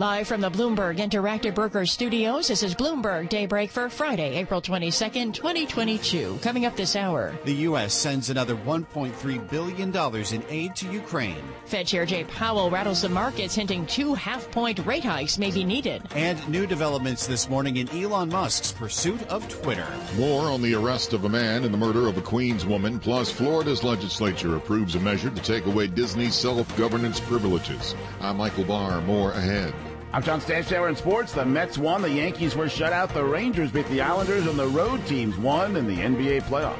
Live from the Bloomberg Interactive Brokers Studios, this is Bloomberg Daybreak for Friday, April 22nd, 2022. Coming up this hour. The U.S. sends another $1.3 billion in aid to Ukraine. Fed Chair Jay Powell rattles the markets, hinting 2 half-point rate hikes may be needed. And new developments this morning in Elon Musk's pursuit of Twitter. More on the arrest of a man and the murder of a Queens woman, plus Florida's legislature approves a measure to take away Disney's self-governance privileges. I'm Michael Barr. More ahead. I'm John Stanchauer in sports. The Mets won, the Yankees were shut out, the Rangers beat the Islanders, and the road teams won in the NBA playoffs.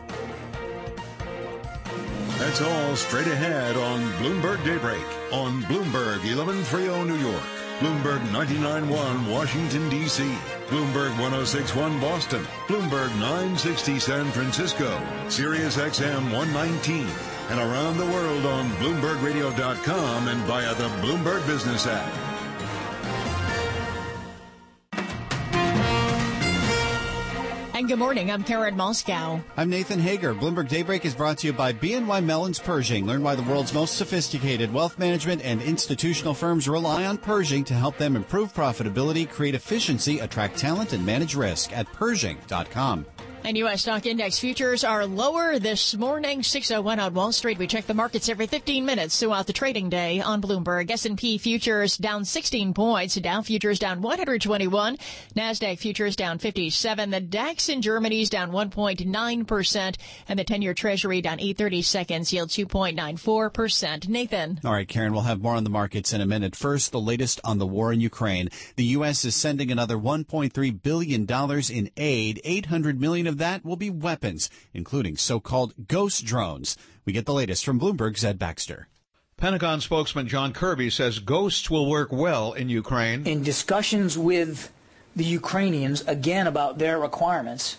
That's all straight ahead on Bloomberg Daybreak on Bloomberg 1130 New York, Bloomberg 99.1 Washington, D.C., Bloomberg 106.1 Boston, Bloomberg 960 San Francisco, Sirius XM 119, and around the world on BloombergRadio.com and via the Bloomberg Business app. And good morning, I'm Karen Moscow. I'm Nathan Hager. Bloomberg Daybreak is brought to you by BNY Mellon's Pershing. Learn why the world's most sophisticated wealth management and institutional firms rely on Pershing to help them improve profitability, create efficiency, attract talent, and manage risk at Pershing.com. And U.S. stock index futures are lower this morning, 6:01 on Wall Street. We check the markets every 15 minutes throughout the trading day on Bloomberg. S&P futures down 16 points. Dow futures down 121. NASDAQ futures down 57. The DAX in Germany is down 1.9%. And the 10-year Treasury down 8/30 seconds, yield 2.94%. Nathan. All right, Karen, we'll have more on the markets in a minute. First, the latest on the war in Ukraine. The U.S. is sending another $1.3 billion in aid. $800 million of that will be weapons, including so-called ghost drones. We get the latest from Bloomberg's Ed Baxter. Pentagon spokesman John Kirby says ghosts will work well in Ukraine. In discussions with the Ukrainians, again, about their requirements,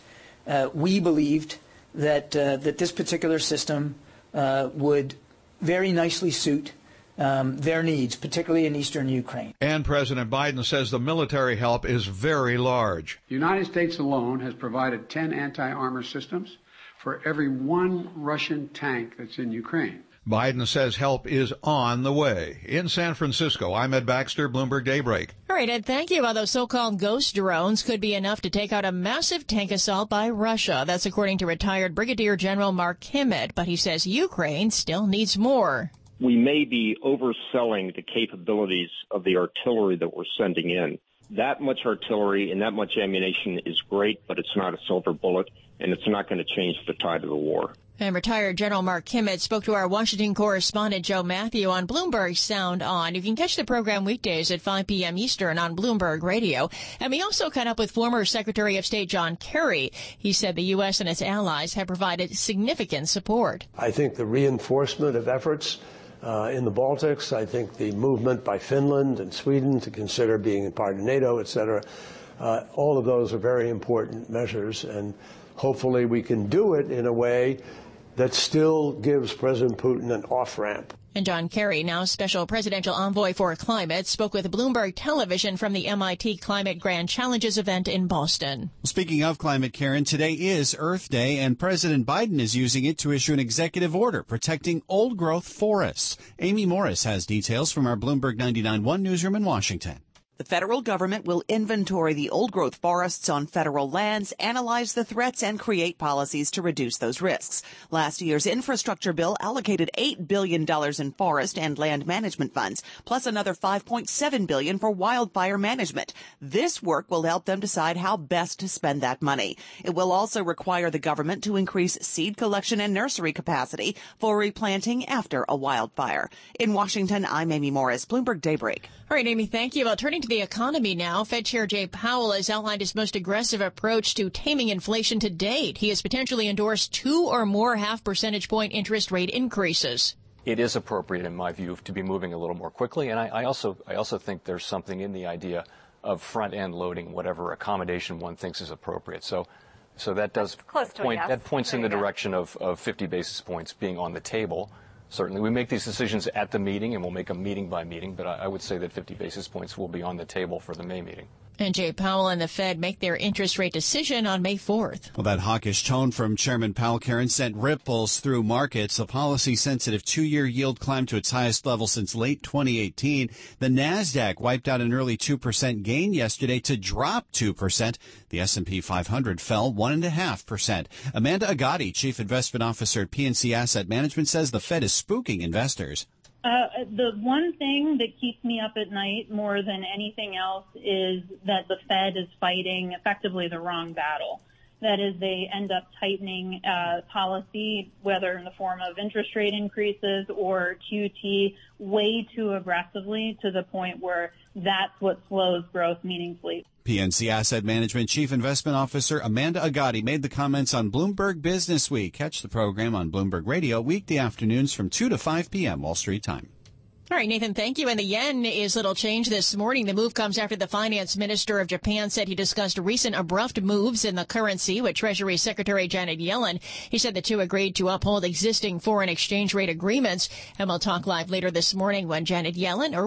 we believed that this particular system would very nicely suit their needs, particularly in eastern Ukraine. And President Biden says the military help is very large. The United States alone has provided 10 anti-armor systems for every one Russian tank that's in Ukraine. Biden says help is on the way. In San Francisco, I'm Ed Baxter, Bloomberg Daybreak. All right, Ed, thank you. Well, those so-called ghost drones could be enough to take out a massive tank assault by Russia. That's according to retired Brigadier General Mark Kimmett, but he says Ukraine still needs more. We may be overselling the capabilities of the artillery that we're sending in. That much artillery and that much ammunition is great, but it's not a silver bullet, and it's not going to change the tide of the war. And retired General Mark Kimmett spoke to our Washington correspondent Joe Matthew on Bloomberg Sound On. You can catch the program weekdays at 5 p.m. Eastern on Bloomberg Radio. And we also caught up with former Secretary of State John Kerry. He said the U.S. and its allies have provided significant support. I think the reinforcement of efforts in the Baltics, I think the movement by Finland and Sweden to consider being a part of NATO, et cetera, all of those are very important measures, and hopefully we can do it in a way that still gives President Putin an off-ramp. And John Kerry, now Special Presidential Envoy for Climate, spoke with Bloomberg Television from the MIT Climate Grand Challenges event in Boston. Speaking of climate, Karen, today is Earth Day, and President Biden is using it to issue an executive order protecting old-growth forests. Amy Morris has details from our Bloomberg 99.1 newsroom in Washington. The federal government will inventory the old-growth forests on federal lands, analyze the threats, and create policies to reduce those risks. Last year's infrastructure bill allocated $8 billion in forest and land management funds, plus another $5.7 billion for wildfire management. This work will help them decide how best to spend that money. It will also require the government to increase seed collection and nursery capacity for replanting after a wildfire. In Washington, I'm Amy Morris, Bloomberg Daybreak. All right, Amy, thank you. Well, turning to the economy now, Fed Chair Jay Powell has outlined his most aggressive approach to taming inflation to date. He has potentially endorsed 2 or more half percentage point interest rate increases. It is appropriate, in my view, to be moving a little more quickly. And I also think there's something in the idea of front-end loading whatever accommodation one thinks is appropriate. So that does points in the direction of 50 basis points being on the table. Certainly, we make these decisions at the meeting, and we'll make them meeting by meeting, but I would say that 50 basis points will be on the table for the May meeting. And Jay Powell and the Fed make their interest rate decision on May 4th. Well, that hawkish tone from Chairman Powell, Karen, sent ripples through markets. The policy-sensitive 2-year yield climbed to its highest level since late 2018. The Nasdaq wiped out an early 2% gain yesterday to drop 2%. The S&P 500 fell 1.5%. Amanda Agati, Chief Investment Officer at PNC Asset Management, says the Fed is spooking investors. The one thing that keeps me up at night more than anything else is that the Fed is fighting effectively the wrong battle. That is, they end up tightening policy, whether in the form of interest rate increases or QT, way too aggressively to the point where that's what slows growth meaningfully. PNC Asset Management Chief Investment Officer Amanda Agati made the comments on Bloomberg Business Week. Catch the program on Bloomberg Radio weekday afternoons from 2 to 5 p.m. Wall Street time. All right, Nathan, thank you. And the yen is little change this morning. The move comes after the finance minister of Japan said he discussed recent abrupt moves in the currency with Treasury Secretary Janet Yellen. He said the two agreed to uphold existing foreign exchange rate agreements. And we'll talk live later this morning with Janet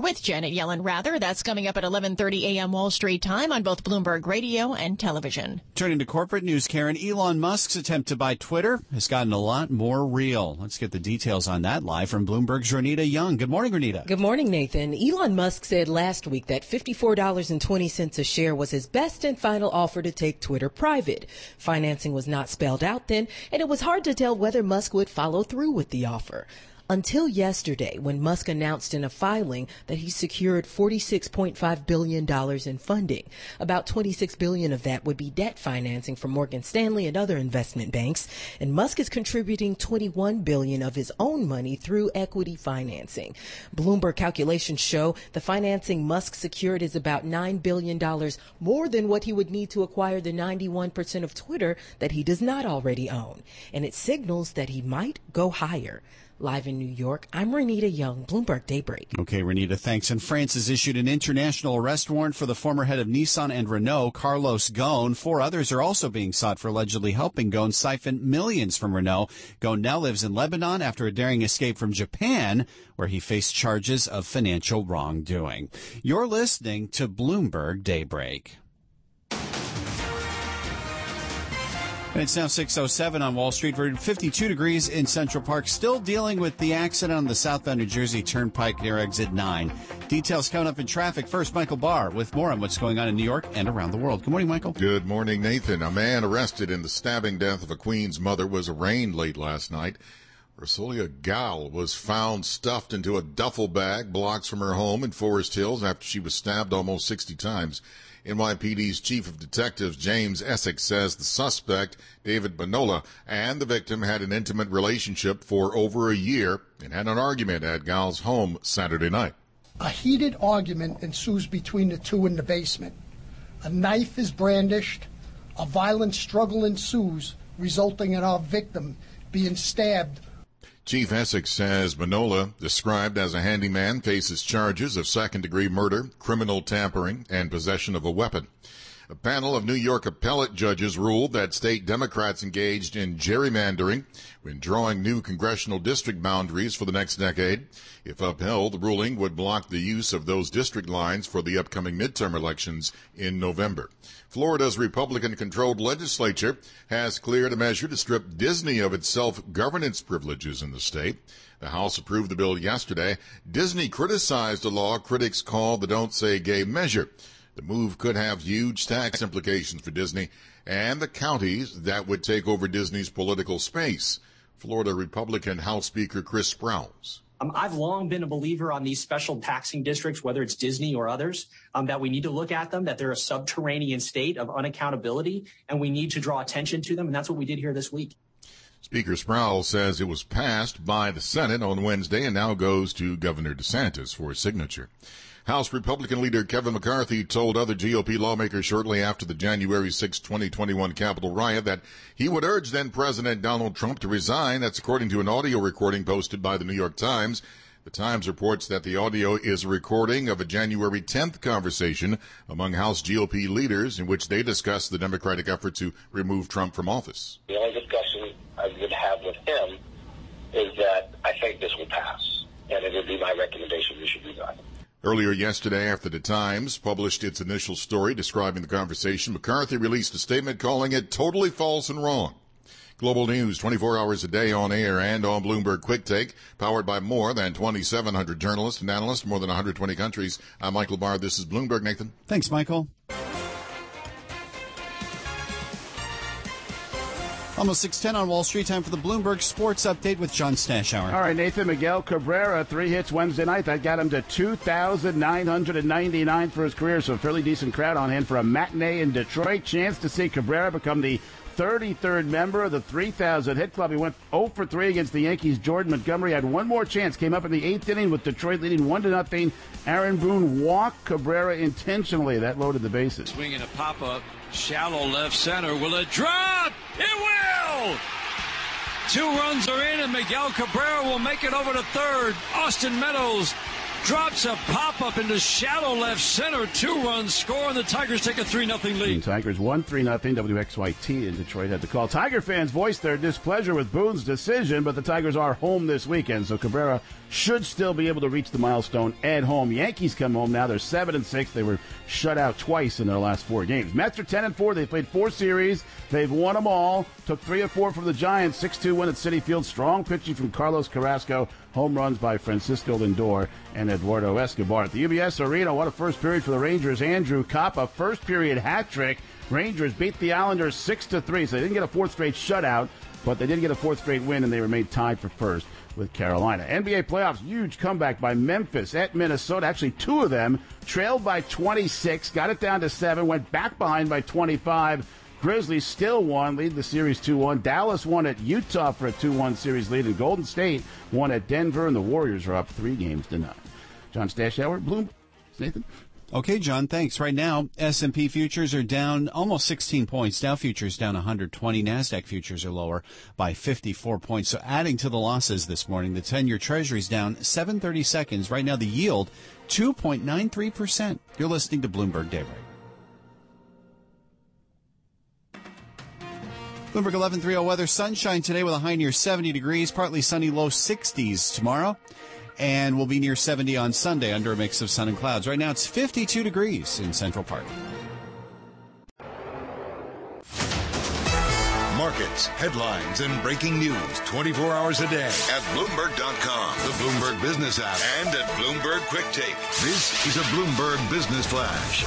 Yellen. That's coming up at 11:30 a.m. Wall Street time on both Bloomberg Radio and television. Turning to corporate news, Karen, Elon Musk's attempt to buy Twitter has gotten a lot more real. Let's get the details on that live from Bloomberg's Ronita Young. Good morning, Ronita. Good morning, Nathan. Elon Musk said last week that $54.20 a share was his best and final offer to take Twitter private. Financing was not spelled out then, and it was hard to tell whether Musk would follow through with the offer. Until yesterday, when Musk announced in a filing that he secured $46.5 billion in funding. About $26 billion of that would be debt financing from Morgan Stanley and other investment banks. And Musk is contributing $21 billion of his own money through equity financing. Bloomberg calculations show the financing Musk secured is about $9 billion more than what he would need to acquire the 91% of Twitter that he does not already own. And it signals that he might go higher. Live in New York, I'm Ronita Young, Bloomberg Daybreak. Okay, Ronita, thanks. And France has issued an international arrest warrant for the former head of Nissan and Renault, Carlos Ghosn. 4 others are also being sought for allegedly helping Ghosn siphon millions from Renault. Ghosn now lives in Lebanon after a daring escape from Japan, where he faced charges of financial wrongdoing. You're listening to Bloomberg Daybreak. And it's now 6:07 on Wall Street. We're 52 degrees in Central Park. Still dealing with the accident on the southbound New Jersey Turnpike near exit 9. Details coming up in traffic. First, Michael Barr with more on what's going on in New York and around the world. Good morning, Michael. Good morning, Nathan. A man arrested in the stabbing death of a Queens mother was arraigned late last night. Rosalia Gal was found stuffed into a duffel bag blocks from her home in Forest Hills after she was stabbed almost 60 times. NYPD's Chief of Detectives James Essex says the suspect, David Manola, and the victim had an intimate relationship for over a year and had an argument at Gal's home Saturday night. A heated argument ensues between the two in the basement. A knife is brandished. A violent struggle ensues, resulting in our victim being stabbed. Chief Essex says Manola, described as a handyman, faces charges of second-degree murder, criminal tampering, and possession of a weapon. A panel of New York appellate judges ruled that state Democrats engaged in gerrymandering when drawing new congressional district boundaries for the next decade. If upheld, the ruling would block the use of those district lines for the upcoming midterm elections in November. Florida's Republican-controlled legislature has cleared a measure to strip Disney of its self-governance privileges in the state. The House approved the bill yesterday. Disney criticized a law critics call the Don't Say Gay measure. The move could have huge tax implications for Disney and the counties that would take over Disney's political space. Florida Republican House Speaker Chris Sprowls. I've long been a believer on these special taxing districts, whether it's Disney or others, that we need to look at them, that they're a subterranean state of unaccountability, and we need to draw attention to them, and that's what we did here this week. Speaker Sprowls says it was passed by the Senate on Wednesday and now goes to Governor DeSantis for signature. House Republican leader Kevin McCarthy told other GOP lawmakers shortly after the January 6, 2021 Capitol riot that he would urge then-President Donald Trump to resign. That's according to an audio recording posted by the New York Times. The Times reports that the audio is a recording of a January 10th conversation among House GOP leaders in which they discussed the Democratic effort to remove Trump from office. The only discussion I would have with him is that I think this will pass, and it would be my recommendation we should resign. Earlier yesterday, after the Times published its initial story describing the conversation, McCarthy released a statement calling it totally false and wrong. Global news 24 hours a day on air and on Bloomberg Quick Take, powered by more than 2,700 journalists and analysts, more than 120 countries. I'm Michael Barr. This is Bloomberg. Nathan. Thanks, Michael. Almost 6:10 on Wall Street. Time for the Bloomberg Sports Update with John Stashower. All right, Nathan. Miguel Cabrera, 3 hits Wednesday night. That got him to 2,999 for his career, so a fairly decent crowd on hand for a matinee in Detroit. Chance to see Cabrera become the 33rd member of the 3,000 hit club. He went 0 for 3 against the Yankees. Jordan Montgomery had one more chance. Came up in the 8th inning with Detroit leading 1-0. Aaron Boone walked Cabrera intentionally. That loaded the bases. Swinging a pop-up, shallow left center. Will it drop? It will! 2 runs are in, and Miguel Cabrera will make it over to third. Austin Meadows drops a pop-up into shallow left center. 2 runs score, and the Tigers take a 3-0 lead. Tigers won 3-0. WXYT in Detroit had the call. Tiger fans voiced their displeasure with Boone's decision, but the Tigers are home this weekend, so Cabrera should still be able to reach the milestone at home. Yankees come home now. They're 7-6. They were shut out twice in their last 4 games. Mets are 10-4. They played 4 series. They've won them all. Took 3 of 4 from the Giants. 6-2 win at Citi Field. Strong pitching from Carlos Carrasco. Home runs by Francisco Lindor and Eduardo Escobar. At the UBS Arena, what a first period for the Rangers. Andrew Coppa, first period hat trick. Rangers beat the Islanders 6-3. So they didn't get a 4th straight shutout, but they did get a 4th straight win, and they remained tied for first with Carolina. NBA playoffs, huge comeback by Memphis at Minnesota. Actually, 2 of them trailed by 26, got it down to 7, went back behind by 25. Grizzlies still won, lead the series 2-1. Dallas won at Utah for a 2-1 series lead, and Golden State won at Denver, and the Warriors are up 3-0. John Stashower, Bloomberg. Nathan? Okay, John, thanks. Right now, S&P futures are down almost 16 points. Dow futures down 120. NASDAQ futures are lower by 54 points. So adding to the losses this morning, the 10-year Treasury's down 7/30 seconds. Right now, the yield, 2.93%. You're listening to Bloomberg Daybreak. Bloomberg 11:30 weather. Sunshine today with a high near 70 degrees. Partly sunny, low 60s tomorrow. And we'll be near 70 on Sunday under a mix of sun and clouds. Right now it's 52 degrees in Central Park. Markets, headlines, and breaking news 24 hours a day at Bloomberg.com, the Bloomberg Business app, and at Bloomberg Quick Take. This is a Bloomberg Business Flash.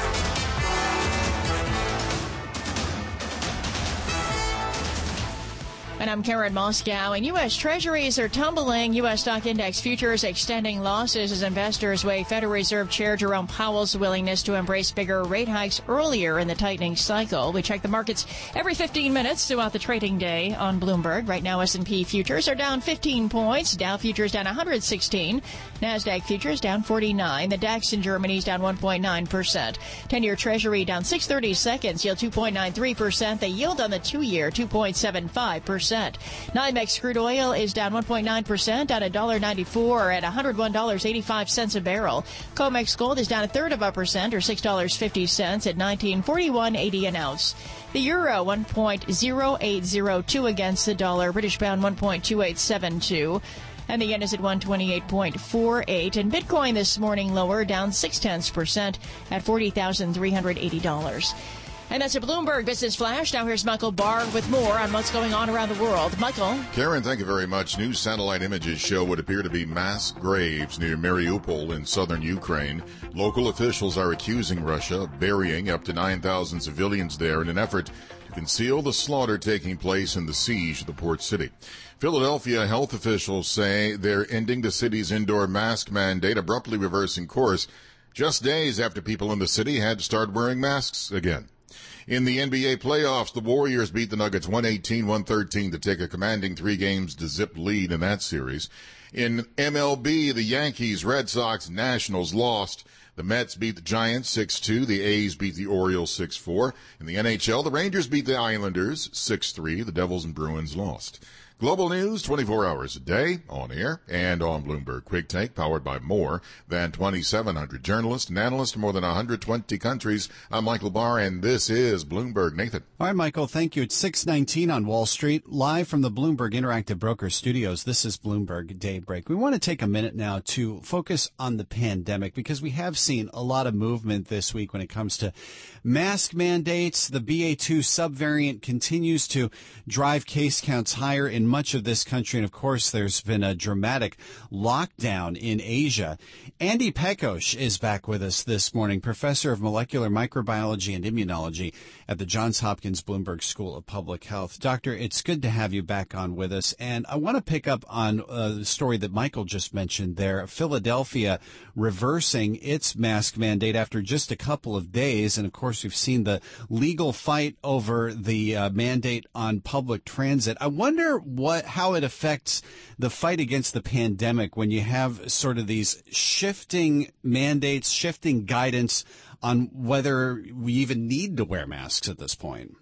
And I'm Karen Moscow. And U.S. Treasuries are tumbling. U.S. stock index futures extending losses as investors weigh Federal Reserve Chair Jerome Powell's willingness to embrace bigger rate hikes earlier in the tightening cycle. We check the markets every 15 minutes throughout the trading day on Bloomberg. Right now, S&P futures are down 15 points. Dow futures down 116. NASDAQ futures down 49. The DAX in Germany is down 1.9%. 10-year Treasury down 6/30 seconds. Yield 2.93%. The yield on the 2-year 2.75%. NYMEX crude oil is down 1.9%, down $1.94 at $101.85 a barrel. COMEX gold is down 1/3%, or $6.50 at $19.41.80 an ounce. The euro 1.0802 against the dollar. British pound 1.2872. And the yen is at 128.48. And Bitcoin this morning lower, down 0.6% at $40,380. And that's a Bloomberg Business Flash. Now here's Michael Barr with more on what's going on around the world. Michael. Karen, thank you very much. New satellite images show what appear to be mass graves near Mariupol in southern Ukraine. Local officials are accusing Russia of burying up to 9,000 civilians there in an effort to conceal the slaughter taking place in the siege of the port city. Philadelphia health officials say they're ending the city's indoor mask mandate, abruptly reversing course just days after people in the city had to start wearing masks again. In the NBA playoffs, the Warriors beat the Nuggets 118-113 to take a commanding 3-0 lead in that series. In MLB, the Yankees, Red Sox, Nationals lost. The Mets beat the Giants 6-2. The A's beat the Orioles 6-4. In the NHL, the Rangers beat the Islanders 6-3. The Devils and Bruins lost. Global news 24 hours a day, on air and on Bloomberg Quick Take, powered by more than 2,700 journalists and analysts from more than 120 countries. I'm Michael Barr, and this is Bloomberg. Nathan. All right, Michael, thank you. It's 6:19 on Wall Street, live from the Bloomberg Interactive Brokers studios. This is Bloomberg Daybreak. We want to take a minute now to focus on the pandemic because we have seen a lot of movement this week when it comes to mask mandates. The BA2 subvariant continues to drive case counts higher in much of this country. And of course, there's been a dramatic lockdown in Asia. Andy Pekos is back with us this morning, professor of molecular microbiology and immunology at the Johns Hopkins Bloomberg School of Public Health. Doctor, it's good to have you back on with us. And I want to pick up on the story that Michael just mentioned there. Philadelphia reversing its mask mandate after just a couple of days. And of course, we've seen the legal fight over the mandate on public transit. I wonder how it affects the fight against the pandemic when you have sort of these shifting mandates, shifting guidance on whether we even need to wear masks at this point.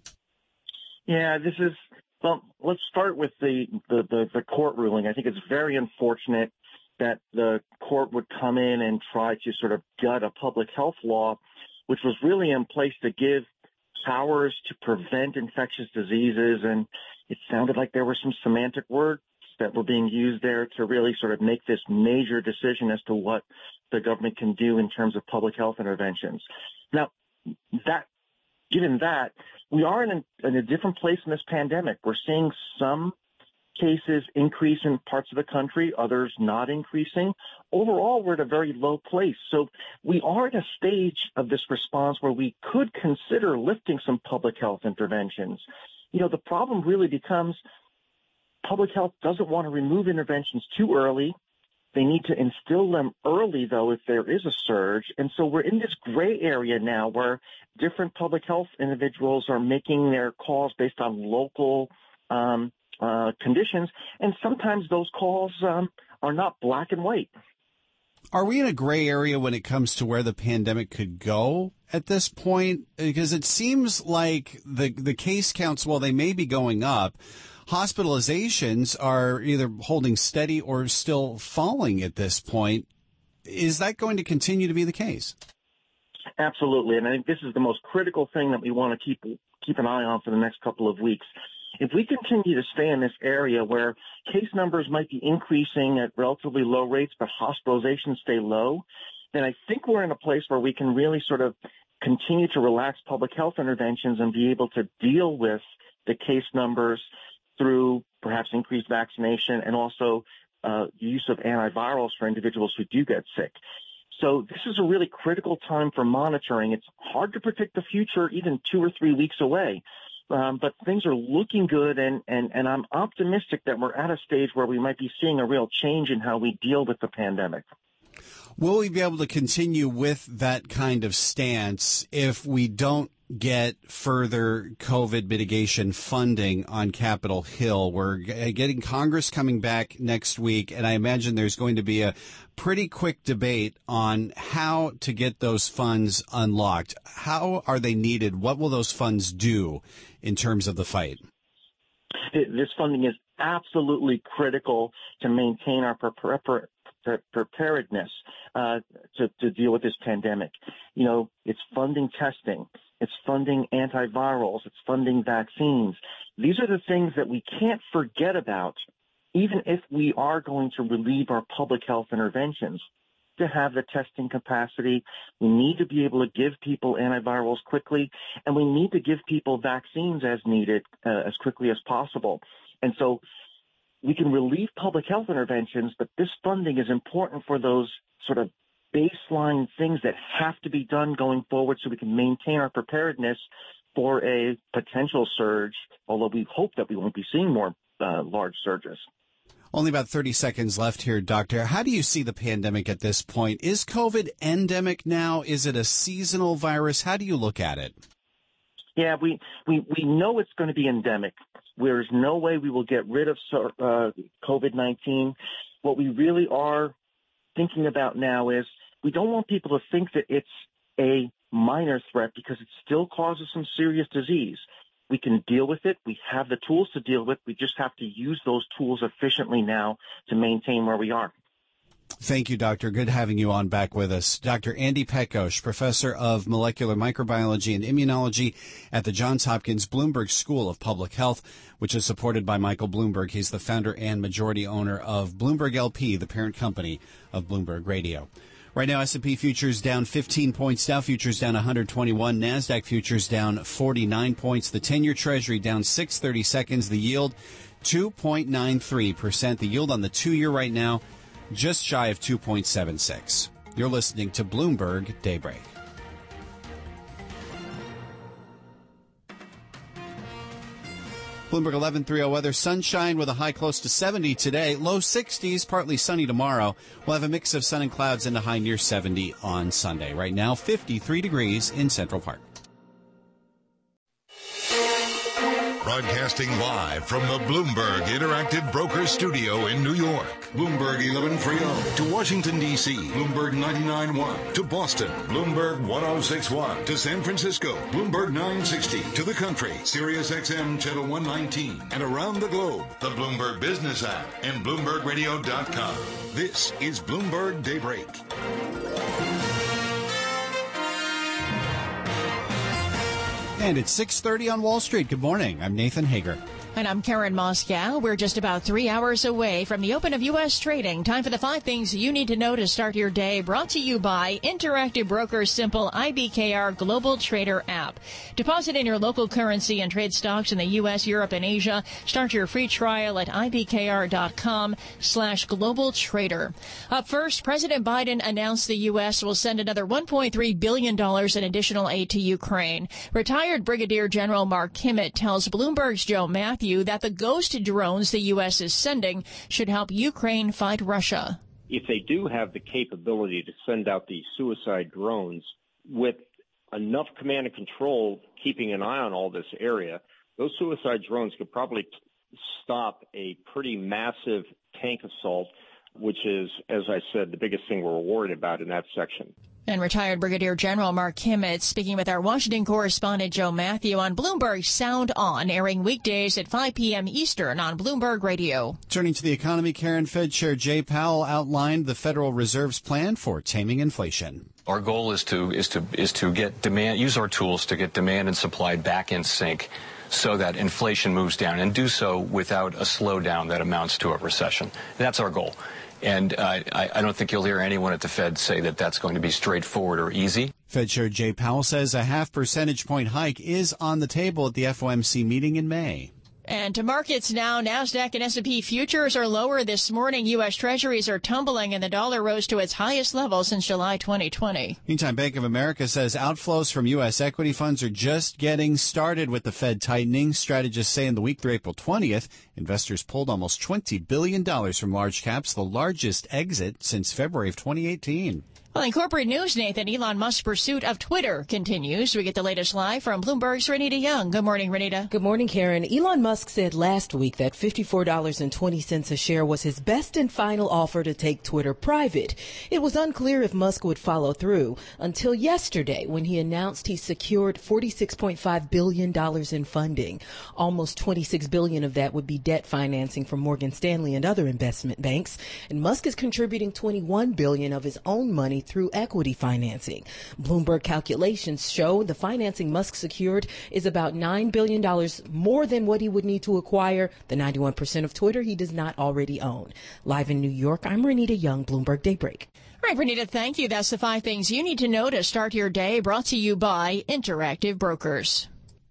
Yeah, well, let's start with the court ruling. I think it's very unfortunate that the court would come in and try to sort of gut a public health law, which was really in place to give powers to prevent infectious diseases. And it sounded like there were some semantic words that were being used there to really sort of make this major decision as to what the government can do in terms of public health interventions. Now, given that, we are in a different place in this pandemic. We're seeing some cases increase in parts of the country, others not increasing. Overall, we're at a very low place. So we are at a stage of this response where we could consider lifting some public health interventions. You know, the problem really becomes public health doesn't want to remove interventions too early. They need to instill them early, though, if there is a surge. And so we're in this gray area now where different public health individuals are making their calls based on local conditions. And sometimes those calls are not black and white. Are we in a gray area when it comes to where the pandemic could go at this point? Because it seems like the case counts, while they may be going up, hospitalizations are either holding steady or still falling at this point. Is that going to continue to be the case? Absolutely. And I think this is the most critical thing that we want to keep an eye on for the next couple of weeks. If we continue to stay in this area where case numbers might be increasing at relatively low rates, but hospitalizations stay low, then I think we're in a place where we can really sort of continue to relax public health interventions and be able to deal with the case numbers through perhaps increased vaccination and also use of antivirals for individuals who do get sick. So this is a really critical time for monitoring. It's hard to predict the future even 2 or 3 weeks away. But things are looking good, and I'm optimistic that we're at a stage where we might be seeing a real change in how we deal with the pandemic. Will we be able to continue with that kind of stance if we don't get further COVID mitigation funding on Capitol Hill? We're getting Congress coming back next week, and I imagine there's going to be a pretty quick debate on how to get those funds unlocked. How are they needed? What will those funds do in terms of the fight? This funding is absolutely critical to maintain our preparedness to deal with this pandemic. You know, it's funding testing. It's funding antivirals. It's funding vaccines. These are the things that we can't forget about, even if we are going to relieve our public health interventions. To have the testing capacity, we need to be able to give people antivirals quickly, and we need to give people vaccines as needed as quickly as possible. And so we can relieve public health interventions, but this funding is important for those sort of baseline things that have to be done going forward so we can maintain our preparedness for a potential surge, although we hope that we won't be seeing more large surges. Only about 30 seconds left here, Doctor. How do you see the pandemic at this point? Is COVID endemic now? Is it a seasonal virus? How do you look at it? Yeah, we know it's going to be endemic. There's no way we will get rid of COVID-19. What we really are thinking about now is we don't want people to think that it's a minor threat because it still causes some serious disease. We can deal with it. We have the tools to deal with. We just have to use those tools efficiently now to maintain where we are. Thank you, Doctor. Good having you on back with us. Dr. Andy Petkosh, professor of molecular microbiology and immunology at the Johns Hopkins Bloomberg School of Public Health, which is supported by Michael Bloomberg. He's the founder and majority owner of Bloomberg LP, the parent company of Bloomberg Radio. Right now, S&P futures down 15 points, Dow futures down 121, NASDAQ futures down 49 points, the 10-year Treasury down 6/32, the yield 2.93%, the yield on the 2-year right now just shy of 2.76. You're listening to Bloomberg Daybreak. Bloomberg 11:30 weather, sunshine with a high close to 70 today, low 60s, partly sunny tomorrow. We'll have a mix of sun and clouds and a high near 70 on Sunday. Right now, 53 degrees in Central Park. Broadcasting live from the Bloomberg Interactive Brokers Studio in New York. Bloomberg 1130 to Washington, D.C. Bloomberg 99.1 to Boston. Bloomberg 106.1 to San Francisco. Bloomberg 960 to the country. Sirius XM Channel 119. And around the globe, the Bloomberg Business app and BloombergRadio.com. This is Bloomberg Daybreak. And it's 6:30 on Wall Street. Good morning. I'm Nathan Hager. And I'm Karen Moscow. We're just about 3 hours away from the open of U.S. trading. Time for the 5 things you need to know to start your day. Brought to you by Interactive Brokers' simple IBKR Global Trader app. Deposit in your local currency and trade stocks in the U.S., Europe, and Asia. Start your free trial at ibkr.com/global trader. Up first, President Biden announced the U.S. will send another $1.3 billion in additional aid to Ukraine. Retired Brigadier General Mark Kimmett tells Bloomberg's Joe Matthew that the ghost drones the U.S. is sending should help Ukraine fight Russia. If they do have the capability to send out these suicide drones with enough command and control, keeping an eye on all this area, those suicide drones could probably stop a pretty massive tank assault, which is, as I said, the biggest thing we're worried about in that section. And retired Brigadier General Mark Kimmett speaking with our Washington correspondent Joe Matthew on Bloomberg Sound On, airing weekdays at 5 p.m. Eastern on Bloomberg Radio. Turning to the economy, Karen, Fed Chair Jay Powell outlined the Federal Reserve's plan for taming inflation. Our goal is to get demand, use our tools to get demand and supply back in sync so that inflation moves down, and do so without a slowdown that amounts to a recession. That's our goal. And I don't think you'll hear anyone at the Fed say that that's going to be straightforward or easy. Fed Chair Jay Powell says a 0.5 percentage point hike is on the table at the FOMC meeting in May. And to markets now, NASDAQ and S&P futures are lower this morning. U.S. Treasuries are tumbling, and the dollar rose to its highest level since July 2020. Meantime, Bank of America says outflows from U.S. equity funds are just getting started with the Fed tightening. Strategists say in the week through April 20th, investors pulled almost $20 billion from large caps, the largest exit since February of 2018. Well, in corporate news, Nathan, Elon Musk's pursuit of Twitter continues. We get the latest live from Bloomberg's Renita Young. Good morning, Renita. Good morning, Karen. Elon Musk said last week that $54.20 a share was his best and final offer to take Twitter private. It was unclear if Musk would follow through until yesterday when he announced he secured $46.5 billion in funding. Almost $26 billion of that would be debt financing from Morgan Stanley and other investment banks. And Musk is contributing $21 billion of his own money through equity financing. Bloomberg calculations show the financing Musk secured is about $9 billion more than what he would need to acquire the 91% of Twitter he does not already own. Live in New York, I'm Renita Young, Bloomberg Daybreak. All right, Renita, thank you. That's the 5 things you need to know to start your day, brought to you by Interactive Brokers.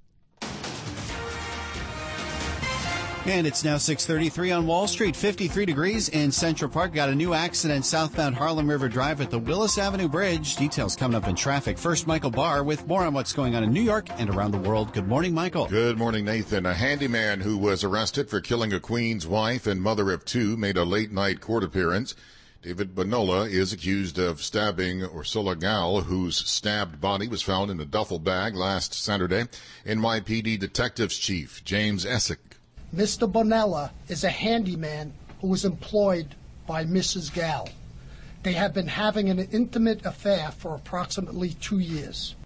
And it's now 6:33 on Wall Street, 53 degrees in Central Park. Got a new accident southbound Harlem River Drive at the Willis Avenue Bridge. Details coming up in traffic. First, Michael Barr with more on what's going on in New York and around the world. Good morning, Michael. Good morning, Nathan. A handyman who was arrested for killing a Queens wife and mother of 2 made a late-night court appearance. David Bonola is accused of stabbing Ursula Gal, whose stabbed body was found in a duffel bag last Saturday. NYPD Detectives Chief James Essick. Mr. Bonella is a handyman who was employed by Mrs. Gal. They have been having an intimate affair for approximately 2 years.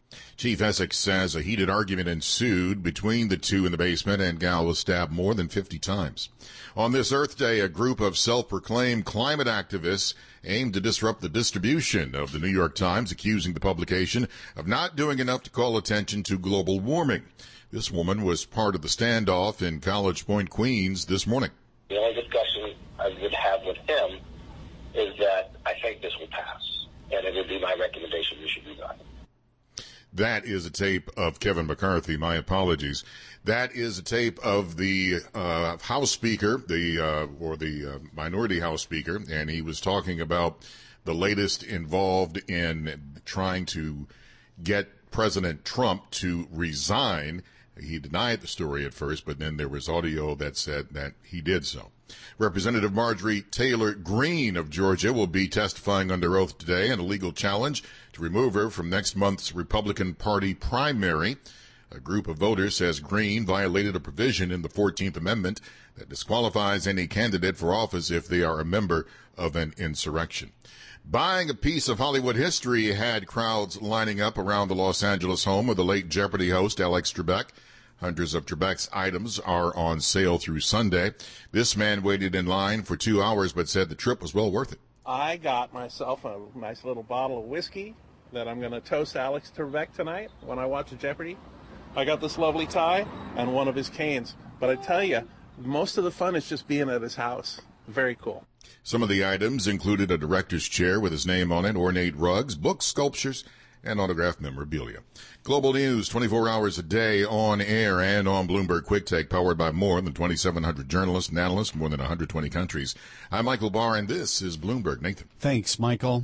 Chief Essex says a heated argument ensued between the two in the basement, and Gal was stabbed more than 50 times. On this Earth Day, a group of self-proclaimed climate activists aimed to disrupt the distribution of the New York Times, accusing the publication of not doing enough to call attention to global warming. This woman was part of the standoff in College Point, Queens this morning. The only discussion I would have with him is that I think this will pass, and it would be my recommendation we should do that. That is a tape of Kevin McCarthy. My apologies. That is a tape of the House Speaker, the Minority House Speaker, and he was talking about the latest involved in trying to get President Trump to resign. He denied the story at first, but then there was audio that said that he did so. Representative Marjorie Taylor Greene of Georgia will be testifying under oath today in a legal challenge to remove her from next month's Republican Party primary. A group of voters says Greene violated a provision in the 14th Amendment that disqualifies any candidate for office if they are a member of an insurrection. Buying a piece of Hollywood history had crowds lining up around the Los Angeles home of the late Jeopardy host Alex Trebek. Hundreds of Trebek's items are on sale through Sunday. This man waited in line for 2 hours but said the trip was well worth it. I got myself a nice little bottle of whiskey that I'm going to toast Alex Trebek tonight when I watch Jeopardy. I got this lovely tie and one of his canes. But I tell you, most of the fun is just being at his house. Very cool. Some of the items included a director's chair with his name on it, ornate rugs, books, sculptures, and autographed memorabilia. Global news 24 hours a day on air and on Bloomberg Quick Take, powered by more than 2,700 journalists and analysts, more than 120 countries. I'm Michael Barr, and this is Bloomberg. Nathan. Thanks, Michael.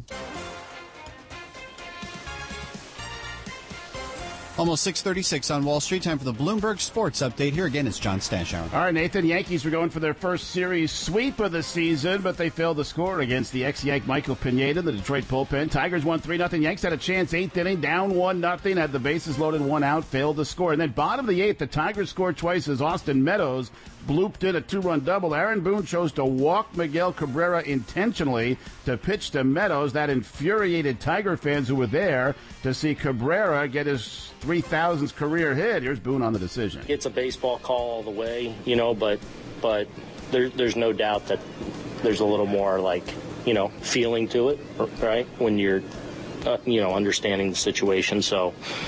Almost 6:36 on Wall Street. Time for the Bloomberg Sports Update. Here again is John Stashower. All right, Nathan. Yankees were going for their first series sweep of the season, but they failed to score against the ex-Yank Michael Pineda, the Detroit bullpen. Tigers won 3-0. Yanks had a chance 8th inning, down 1-0, had the bases loaded, 1 out, failed to score. And then bottom of the 8th, the Tigers scored twice as Austin Meadows blooped in a 2-run double. Aaron Boone chose to walk Miguel Cabrera intentionally to pitch to Meadows. That infuriated Tiger fans who were there to see Cabrera get his 3,000th career hit. Here's Boone on the decision. It's a baseball call all the way, but there's no doubt that there's a little more feeling to it, right? When you're, understanding the situation. So,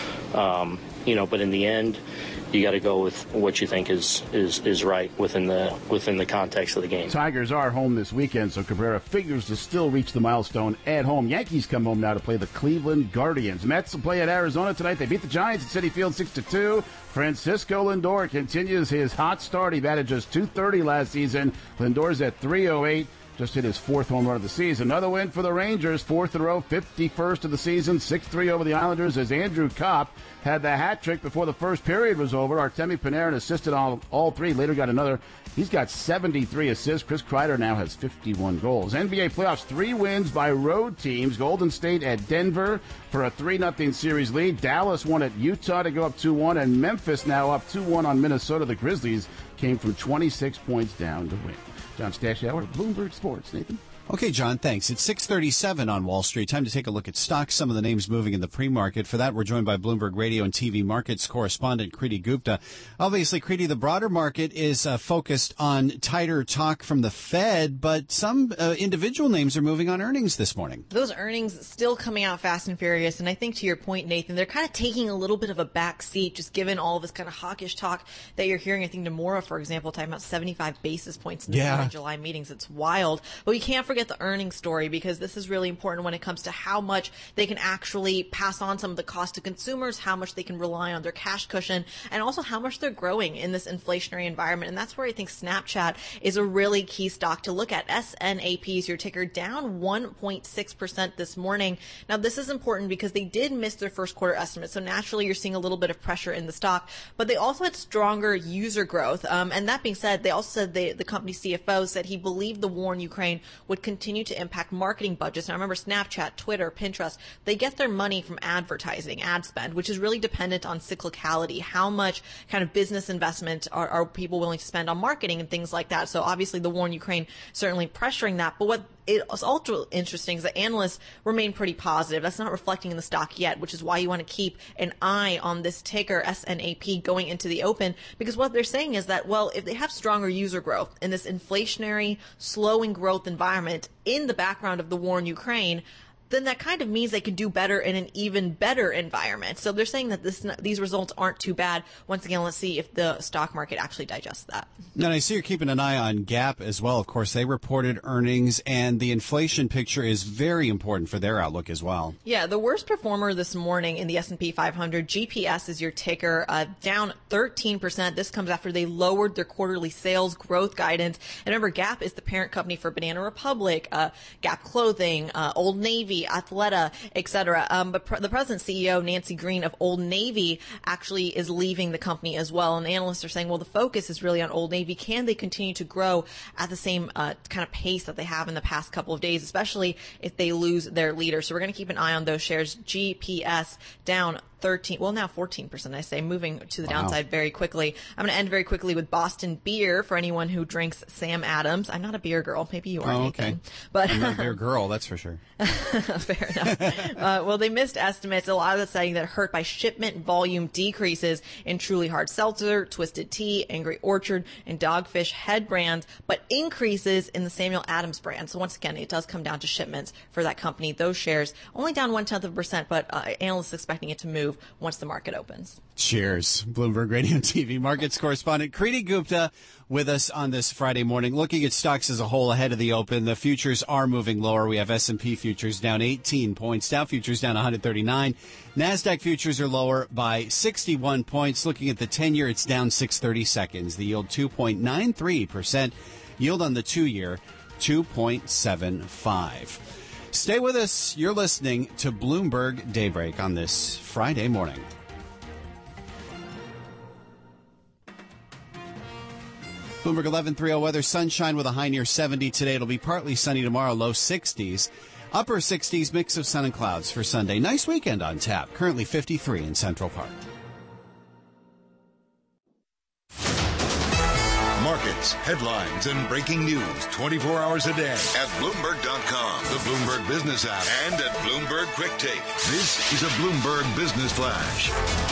but in the end, you got to go with what you think is right within the context of the game. Tigers are home this weekend, so Cabrera figures to still reach the milestone at home. Yankees come home now to play the Cleveland Guardians. Mets will play at Arizona tonight. They beat the Giants at Citi Field 6-2. Francisco Lindor continues his hot start. He batted just .230 last season. Lindor's at .308. Just hit his 4th home run of the season. Another win for the Rangers, 4th in a row, 51st of the season, 6-3 over the Islanders as Andrew Kopp had the hat trick before the first period was over. Artemi Panarin assisted all three, later got another. He's got 73 assists. Chris Kreider now has 51 goals. NBA playoffs, 3 wins by road teams. Golden State at Denver for a 3-0 series lead. Dallas won at Utah to go up 2-1, and Memphis now up 2-1 on Minnesota. The Grizzlies came from 26 points down to win. John Stashower, Bloomberg Sports. Nathan? Okay, John, thanks. It's 6:37 on Wall Street. Time to take a look at stocks, some of the names moving in the pre-market. For that, we're joined by Bloomberg Radio and TV markets correspondent Kriti Gupta. Obviously, Kriti, the broader market is focused on tighter talk from the Fed, but some individual names are moving on earnings this morning. Those earnings still coming out fast and furious, and I think to your point, Nathan, they're kind of taking a little bit of a back seat, just given all this kind of hawkish talk that you're hearing. I think Nomura, for example, talking about 75 basis points in the July meetings. It's wild. But we can't forget the earnings story, because this is really important when it comes to how much they can actually pass on some of the cost to consumers, how much they can rely on their cash cushion, and also how much they're growing in this inflationary environment. And that's where I think Snapchat is a really key stock to look at. SNAP is your ticker, down 1.6% this morning. Now, this is important because they did miss their first quarter estimate, so naturally you're seeing a little bit of pressure in the stock, but they also had stronger user growth. And that being said, they also said the company CFO said he believed the war in Ukraine would continue to impact marketing budgets. Now, remember, Snapchat, Twitter, Pinterest, they get their money from advertising, ad spend, which is really dependent on cyclicality. How much kind of business investment are people willing to spend on marketing and things like that? So obviously the war in Ukraine certainly pressuring that. But what it's also interesting is that analysts remain pretty positive. That's not reflecting in the stock yet, which is why you want to keep an eye on this ticker SNAP going into the open, because what they're saying is that, well, if they have stronger user growth in this inflationary, slowing growth environment in the background of the war in Ukraine, then that kind of means they can do better in an even better environment. So they're saying that these results aren't too bad. Once again, let's see if the stock market actually digests that. And I see you're keeping an eye on Gap as well. Of course, they reported earnings, and the inflation picture is very important for their outlook as well. Yeah, the worst performer this morning in the S&P 500, GPS is your ticker, down 13%. This comes after they lowered their quarterly sales growth guidance. And remember, Gap is the parent company for Banana Republic, Gap Clothing, Old Navy, Athleta, etc. But the president CEO, Nancy Green of Old Navy, actually is leaving the company as well. And analysts are saying, well, the focus is really on Old Navy. Can they continue to grow at the same kind of pace that they have in the past couple of days, especially if they lose their leader? So we're going to keep an eye on those shares. GPS down 14%, I say, moving to the downside very quickly. I'm going to end very quickly with Boston Beer for anyone who drinks Sam Adams. I'm not a beer girl. Maybe you are, Nathan. But I'm not a beer girl, that's for sure. Fair enough. Well, they missed estimates. A lot of the saying that hurt by shipment volume decreases in Truly Hard Seltzer, Twisted Tea, Angry Orchard, and Dogfish Head brands, but increases in the Samuel Adams brand. So once again, it does come down to shipments for that company. Those shares only down 0.1%, but analysts expecting it to move once the market opens. Cheers. Bloomberg Radio and TV markets correspondent Kriti Gupta with us on this Friday morning. Looking at stocks as a whole ahead of the open, the futures are moving lower. We have S&P futures down 18 points, Dow futures down 139. NASDAQ futures are lower by 61 points. Looking at the 10-year, it's down 630 seconds. The yield 2.93%. Yield on the 2-year, 2.75. Stay with us. You're listening to Bloomberg Daybreak on this Friday morning. Bloomberg 11:30 weather, sunshine with a high near 70 today. It'll be partly sunny tomorrow, low 60s. Upper 60s, mix of sun and clouds for Sunday. Nice weekend on tap. Currently 53 in Central Park. Markets, headlines, and breaking news 24 hours a day at Bloomberg.com, the Bloomberg Business app, and at Bloomberg Quick Take. This is a Bloomberg Business Flash.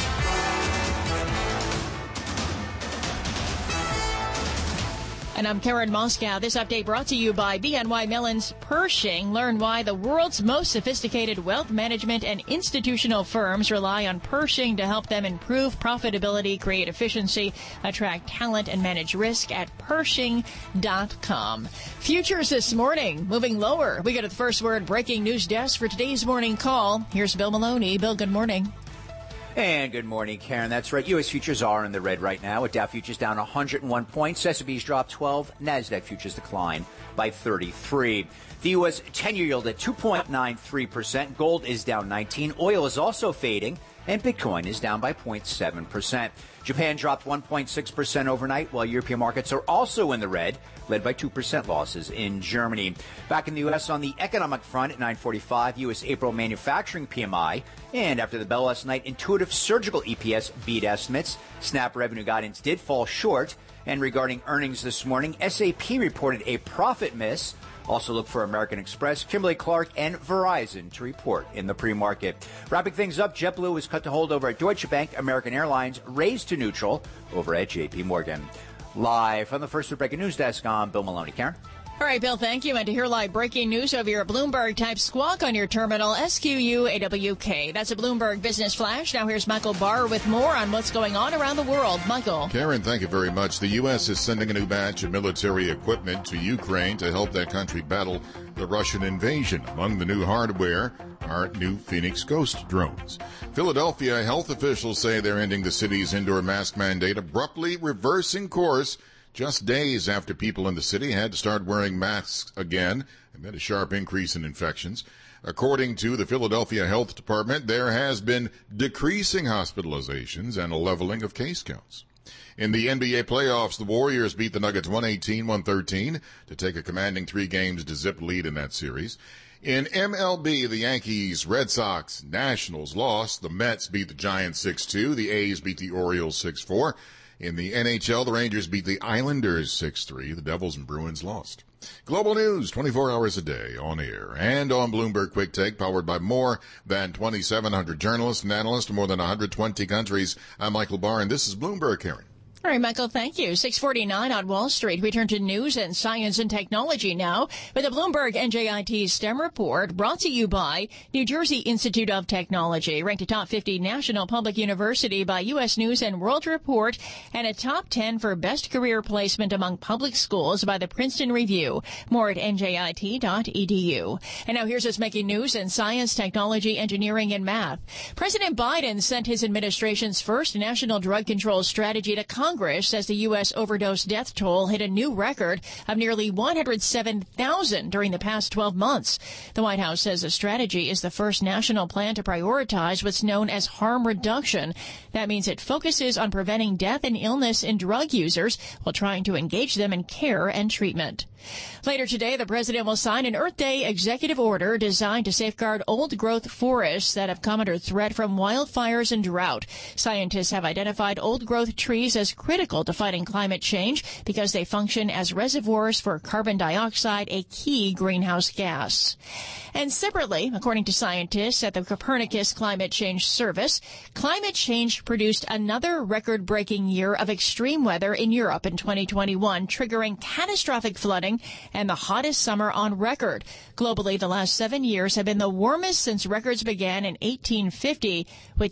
And I'm Karen Moscow. This update brought to you by BNY Mellon's Pershing. Learn why the world's most sophisticated wealth management and institutional firms rely on Pershing to help them improve profitability, create efficiency, attract talent, and manage risk at Pershing.com. Futures this morning moving lower. We go to the First Word breaking news desk for today's morning call. Here's Bill Maloney. Bill, good morning. And good morning, Karen. That's right. U.S. futures are in the red right now, with Dow futures down 101 points. S&P's dropped 12. NASDAQ futures decline by 33. The U.S. 10-year yield at 2.93%. Gold is down 19. Oil is also fading, and Bitcoin is down by 0.7%. Japan dropped 1.6% overnight, while European markets are also in the red, led by 2% losses in Germany. Back in the U.S. on the economic front at 9:45, U.S. April manufacturing PMI. And after the bell last night, Intuitive Surgical EPS beat estimates. Snap revenue guidance did fall short. And regarding earnings this morning, SAP reported a profit miss. Also look for American Express, Kimberly-Clark, and Verizon to report in the pre-market. Wrapping things up, JetBlue was cut to hold over at Deutsche Bank. American Airlines raised to neutral over at J.P. Morgan. Live from the First Word breaking news desk, I'm Bill Maloney. Karen? All right, Bill, thank you. And to hear live breaking news over your Bloomberg, type squawk on your terminal, SQUAWK. That's a Bloomberg Business Flash. Now here's Michael Barr with more on what's going on around the world. Michael. Karen, thank you very much. The U.S. is sending a new batch of military equipment to Ukraine to help that country battle the Russian invasion. Among the new hardware are new Phoenix Ghost drones. Philadelphia health officials say they're ending the city's indoor mask mandate, abruptly reversing course just days after people in the city had to start wearing masks again amid a sharp increase in infections. According to the Philadelphia Health Department, there has been decreasing hospitalizations and a leveling of case counts. In the NBA playoffs, the Warriors beat the Nuggets 118-113 to take a commanding 3 games to zip lead in that series. In MLB, the Yankees, Red Sox, Nationals lost. The Mets beat the Giants 6-2. The A's beat the Orioles 6-4. In the NHL, the Rangers beat the Islanders 6-3. The Devils and Bruins lost. Global news 24 hours a day on air and on Bloomberg Quick Take, powered by more than 2,700 journalists and analysts in more than 120 countries. I'm Michael Barr, and this is Bloomberg, Karen. All right, Michael, thank you. 6:49 on Wall Street. We turn to news and science and technology now with the Bloomberg NJIT STEM report brought to you by New Jersey Institute of Technology, ranked a top 50 national public university by U.S. News and World Report, and a top 10 for best career placement among public schools by the Princeton Review. More at njit.edu. And now here's what's making news in science, technology, engineering, and math. President Biden sent his administration's first national drug control strategy to Congress as the U.S. overdose death toll hit a new record of nearly 107,000 during the past 12 months. The White House says the strategy is the first national plan to prioritize what's known as harm reduction. That means it focuses on preventing death and illness in drug users while trying to engage them in care and treatment. Later today, the president will sign an Earth Day executive order designed to safeguard old-growth forests that have come under threat from wildfires and drought. Scientists have identified old-growth trees as critical to fighting climate change because they function as reservoirs for carbon dioxide, a key greenhouse gas. And separately, according to scientists at the Copernicus Climate Change Service, climate change produced another record-breaking year of extreme weather in Europe in 2021, triggering catastrophic flooding and the hottest summer on record. Globally, the last 7 years have been the warmest since records began in 1850, with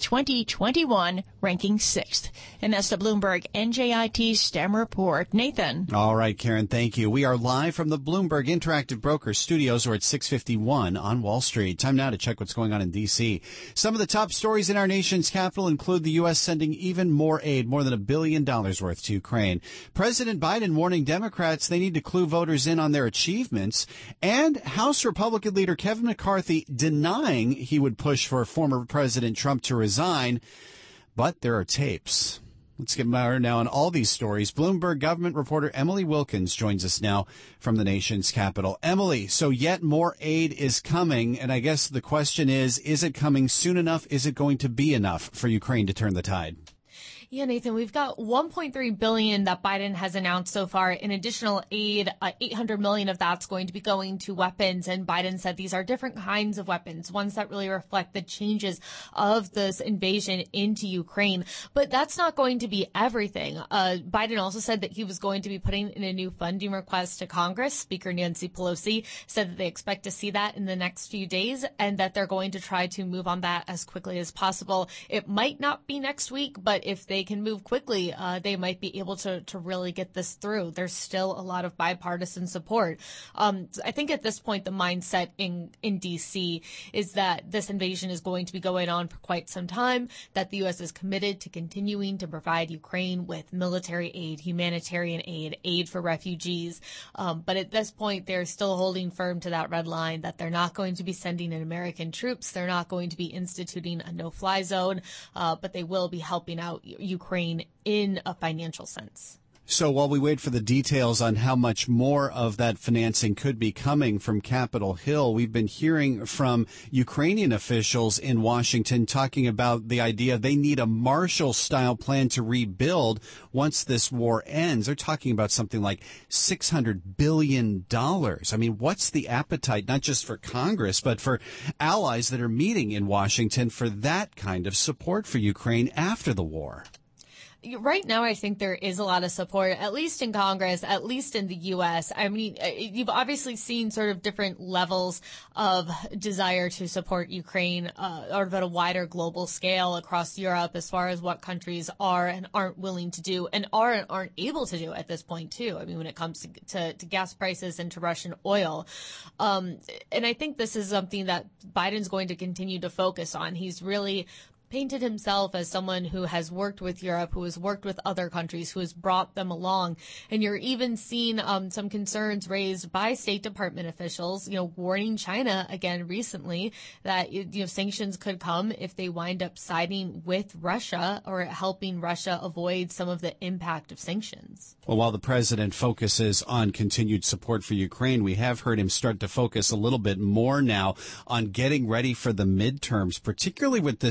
2021 ranking 6th. And that's the Bloomberg NJIT STEM report. Nathan. All right, Karen, thank you. We are live from the Bloomberg Interactive Brokers studios. We're at 6:51 on Wall Street. Time now to check what's going on in D.C. Some of the top stories in our nation's capital include the U.S. sending even more aid, more than $1 billion worth to Ukraine. President Biden warning Democrats they need to clue voters in on their achievements, and House Republican leader Kevin McCarthy denying he would push for former President Trump to resign. But there are tapes. Let's get more now on all these stories. Bloomberg government reporter Emily Wilkins joins us now from the nation's capital. Emily, so yet more aid is coming, and I guess the question is it coming soon enough? Is it going to be enough for Ukraine to turn the tide? Yeah, Nathan, we've got $1.3 billion that Biden has announced so far in additional aid. $800 million of that's going to be going to weapons. And Biden said these are different kinds of weapons, ones that really reflect the changes of this invasion into Ukraine. But that's not going to be everything. Biden also said that he was going to be putting in a new funding request to Congress. Speaker Nancy Pelosi said that they expect to see that in the next few days and that they're going to try to move on that as quickly as possible. It might not be next week, but if they can move quickly, they might be able to really get this through. There's still a lot of bipartisan support. I think at this point, the mindset in D.C. is that this invasion is going to be going on for quite some time, that the U.S. is committed to continuing to provide Ukraine with military aid, humanitarian aid, aid for refugees. But at this point, they're still holding firm to that red line that they're not going to be sending in American troops. They're not going to be instituting a no-fly zone, but they will be helping out Ukraine in a financial sense. So while we wait for the details on how much more of that financing could be coming from Capitol Hill, we've been hearing from Ukrainian officials in Washington talking about the idea they need a Marshall-style plan to rebuild once this war ends. They're talking about something like $600 billion. I mean, what's the appetite, not just for Congress, but for allies that are meeting in Washington for that kind of support for Ukraine after the war? Right now, I think there is a lot of support, at least in Congress, at least in the U.S. I mean, you've obviously seen sort of different levels of desire to support Ukraine, or at a wider global scale across Europe as far as what countries are and aren't willing to do and aren't able to do at this point, too. I mean, when it comes to gas prices and to Russian oil. And I think this is something that Biden's going to continue to focus on. He's really painted himself as someone who has worked with Europe, who has worked with other countries, who has brought them along. And you're even seeing some concerns raised by State Department officials, warning China again recently that sanctions could come if they wind up siding with Russia or helping Russia avoid some of the impact of sanctions. Well, while the president focuses on continued support for Ukraine, we have heard him start to focus a little bit more now on getting ready for the midterms, particularly with this trip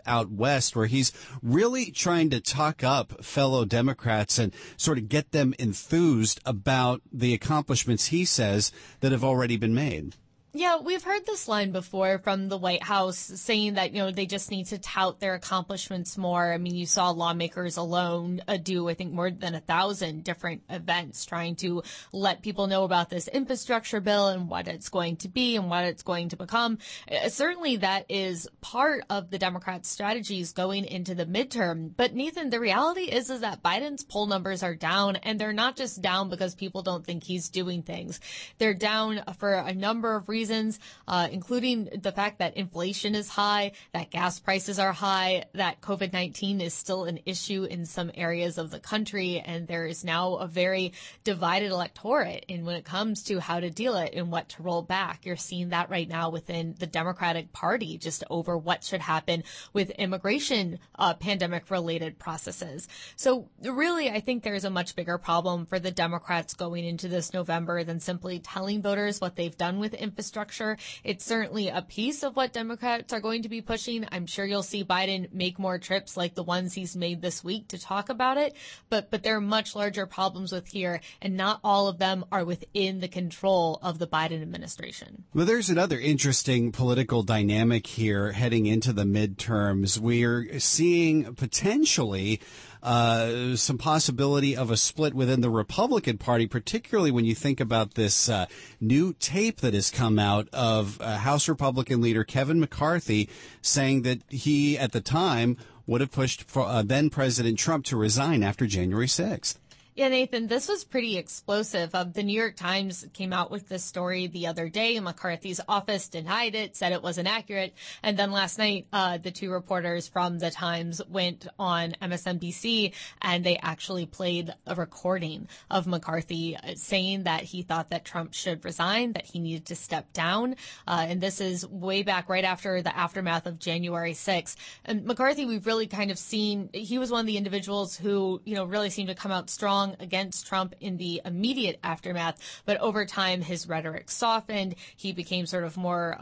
out west where he's really trying to talk up fellow Democrats and sort of get them enthused about the accomplishments he says that have already been made. Yeah, we've heard this line before from the White House saying that, they just need to tout their accomplishments more. I mean, you saw lawmakers alone do, I think, more than 1,000 different events trying to let people know about this infrastructure bill and what it's going to be and what it's going to become. Certainly that is part of the Democrats' strategies going into the midterm. But Nathan, the reality is that Biden's poll numbers are down, and they're not just down because people don't think he's doing things. They're down for a number of reasons, including the fact that inflation is high, that gas prices are high, that COVID-19 is still an issue in some areas of the country, and there is now a very divided electorate in when it comes to how to deal it and what to roll back. You're seeing that right now within the Democratic Party, just over what should happen with immigration, pandemic-related processes. So really, I think there's a much bigger problem for the Democrats going into this November than simply telling voters what they've done with infrastructure. It's certainly a piece of what Democrats are going to be pushing. I'm sure you'll see Biden make more trips like the ones he's made this week to talk about it. But there are much larger problems with here, and not all of them are within the control of the Biden administration. Well, there's another interesting political dynamic here heading into the midterms. We're seeing potentially some possibility of a split within the Republican Party, particularly when you think about this new tape that has come out of House Republican leader Kevin McCarthy saying that he, at the time, would have pushed for then President Trump to resign after January 6th. Yeah, Nathan, this was pretty explosive. The New York Times came out with this story the other day. McCarthy's office denied it, said it wasn't accurate. And then last night, the two reporters from the Times went on MSNBC and they actually played a recording of McCarthy saying that he thought that Trump should resign, that he needed to step down. And this is way back right after the aftermath of January 6th. And McCarthy, we've really kind of seen, he was one of the individuals who, really seemed to come out strong against Trump in the immediate aftermath, but over time his rhetoric softened. He became sort of more,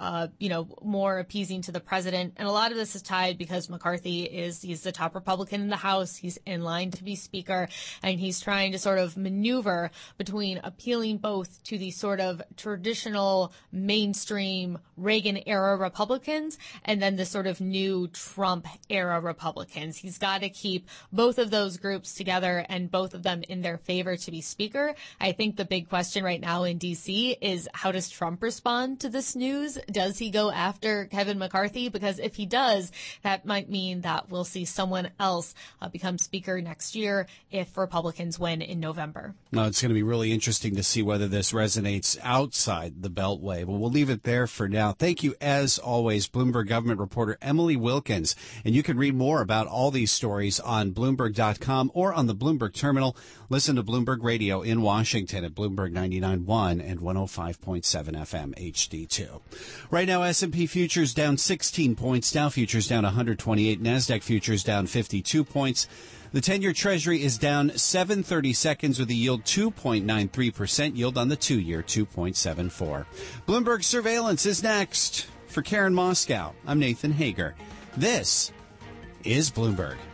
more appeasing to the president, and a lot of this is tied because McCarthy he's the top Republican in the House. He's in line to be Speaker, and he's trying to sort of maneuver between appealing both to the sort of traditional mainstream Reagan-era Republicans and then the sort of new Trump-era Republicans. He's got to keep both of those groups together and both of them in their favor to be Speaker. I think the big question right now in D.C. is how does Trump respond to this news? Does he go after Kevin McCarthy? Because if he does, that might mean that we'll see someone else become Speaker next year if Republicans win in November. No, it's going to be really interesting to see whether this resonates outside the Beltway. But we'll leave it there for now. Thank you, as always, Bloomberg government reporter Emily Wilkins. And you can read more about all these stories on Bloomberg.com or on the Bloomberg terminal. Listen to Bloomberg Radio in Washington at Bloomberg 99.1 and 105.7 FM HD2. Right now, S&P futures down 16 points. Dow futures down 128. NASDAQ futures down 52 points. The 10-year Treasury is down 7/32 with a yield 2.93%. Yield on the 2-year 2.74. Bloomberg Surveillance is next. For Karen Moscow, I'm Nathan Hager. This is Bloomberg.